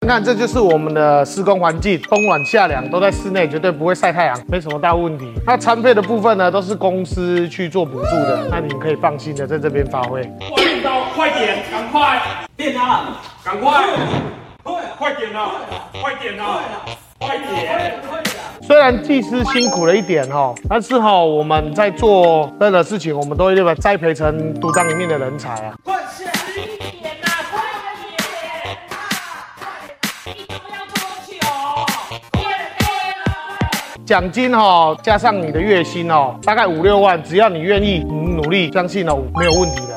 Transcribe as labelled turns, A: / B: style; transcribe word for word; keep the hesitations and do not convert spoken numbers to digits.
A: 你看，这就是我们的施工环境，冬暖夏凉，都在室内，绝对不会晒太阳，没什么大问题。那餐费的部分呢，都是公司去做补助的，那你们可以放心的在这边发挥。
B: 哇，领导，快点，赶快！
C: 电啊！
B: 赶快！快点啊！快点啊！快点！
A: 虽然技师辛苦了一点哦，但是哈、哦，我们在做任何事情，我们都会把栽培成独当一面的人才啊。
C: 快下一点呐！快点啊！快点！一定要多久？快点！
A: 奖金哈、哦，加上你的月薪哦，大概五六万，只要你愿意，你努力，相信哦，没有问题的。